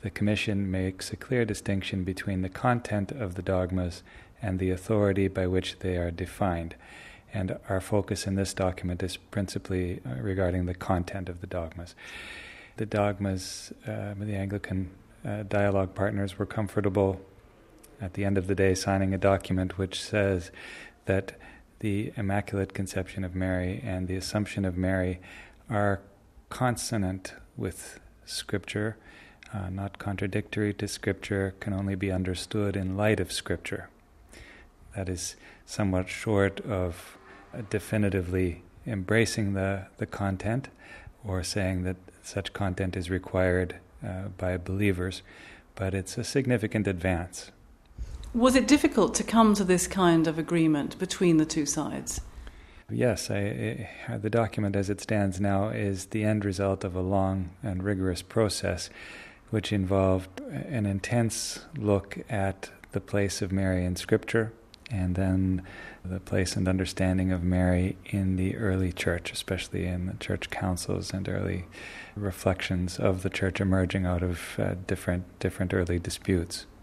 the Commission makes a clear distinction between the content of the dogmas and the authority by which they are defined. And our focus in this document is principally regarding the content of the dogmas. The dogmas, the Anglican dialogue partners were comfortable at the end of the day signing a document which says that the Immaculate Conception of Mary and the Assumption of Mary are consonant with Scripture, not contradictory to Scripture, can only be understood in light of Scripture. That is somewhat short of definitively embracing the content or saying that such content is required by believers, but it's a significant advance. Was it difficult to come to this kind of agreement between the two sides? Yes, the document as it stands now is the end result of a long and rigorous process which involved an intense look at the place of Mary in Scripture and then the place and understanding of Mary in the early church, especially in the church councils and early reflections of the church emerging out of different early disputes.